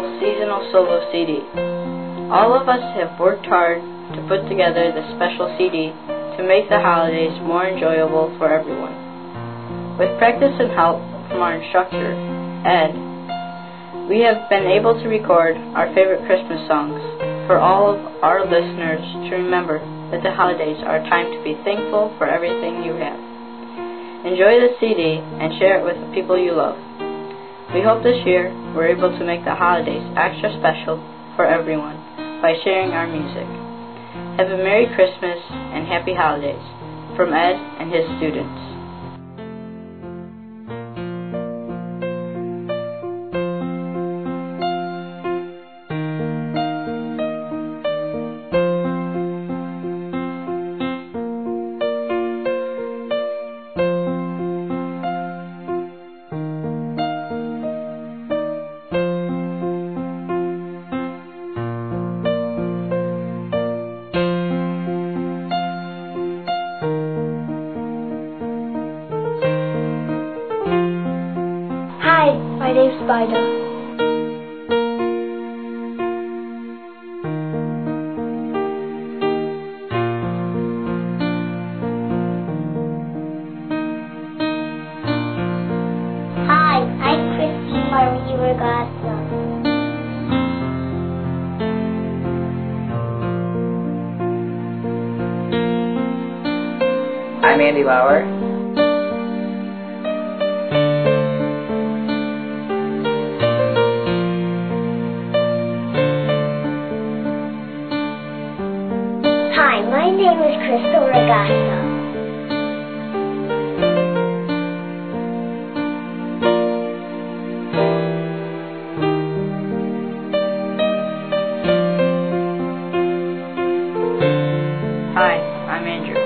seasonal solo CD. All of us have worked hard to put together this special CD to make the holidays more enjoyable for everyone. With practice and help from our instructor, Ed, we have been able to record our favorite Christmas songs for all of our listeners to remember that the holidays are a time to be thankful for everything you have. Enjoy the CD and share it with the people you love. We hope this year we're able to make the holidays extra special for everyone by sharing our music. Have a Merry Christmas and Happy Holidays from Ed and his students. Hi, my name's Spider. Hi, I'm Christine Marie Regassa. I'm Andy Lauer. Hi, my name is Crystal Regassa. Hi, I'm Andrew.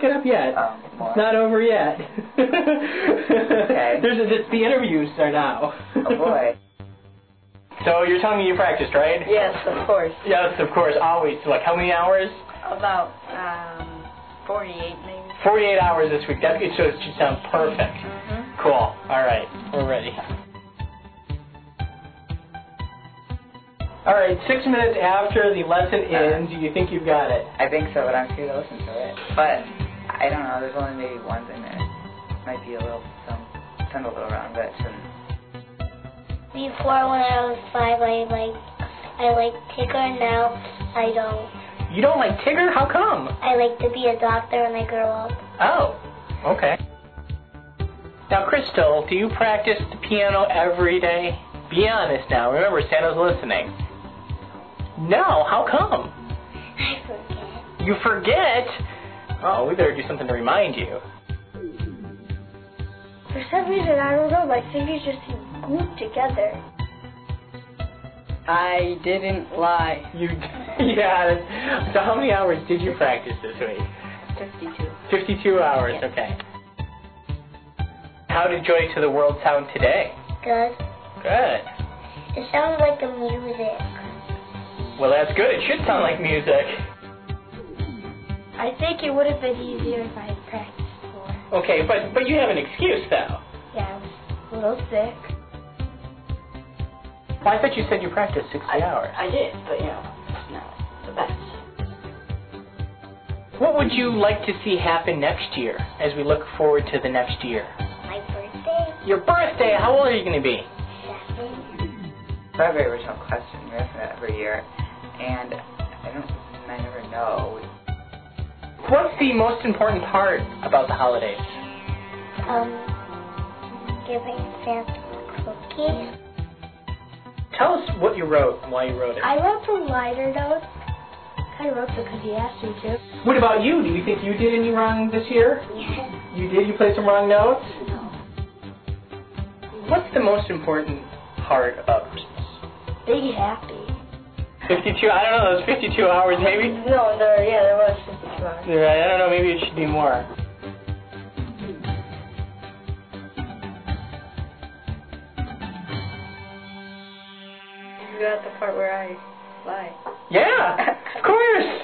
get up yet. It's not over yet. Okay. The interviews are now. Oh boy. So you're telling me you practiced, right? Yes, of course. Yes, of course, always. Like how many hours? About 48 maybe. 48 hours this week. That's good. So it should sound perfect. Cool. All right, we're ready. All right, 6 minutes after the lesson ends, do you think you've got it? I think so, but I'm here to listen to it. But I don't know. There's only maybe one thing that might be a little sound a little wrong, but it shouldn't. Before, when I was 5, I liked Tigger. Now I don't. You don't like Tigger? How come? I like to be a doctor when I grow up. Oh, okay. Now, Crystal, do you practice the piano every day? Be honest now. Remember, Santa's listening. No, how come? I forget. You forget? Oh, we better do something to remind you. For some reason, I don't know, my fingers just seem glued together. I didn't lie. Yeah. So how many hours did you practice this week? 52. 52 hours, Yes. okay. How did Joy to the World sound today? Good. Good. It sounds like the music. Well, that's good. It should sound like music. I think it would have been easier if I had practiced more. Okay, but you have an excuse, though. Yeah, I was a little sick. Well, I thought you said you practiced 60 hours. I did, but it's not the best. What would you like to see happen next year as we look forward to the next year? My birthday? Your birthday! How old are you going to be? 7. That's a very original question. We ask that every year, and I never know. What's the most important part about the holidays? Giving Santa a cookie. Tell us what you wrote and why you wrote it. I wrote some liner notes. I wrote them because he asked me to. What about you? Do you think you did any wrong this year? Yeah. You did? You played some wrong notes? No. What's the most important part about Christmas? Being happy. 52, I don't know, those 52 hours maybe? No, there was 52 hours. Right, I don't know, maybe it should be more. You got the part where I lie. Yeah, of course.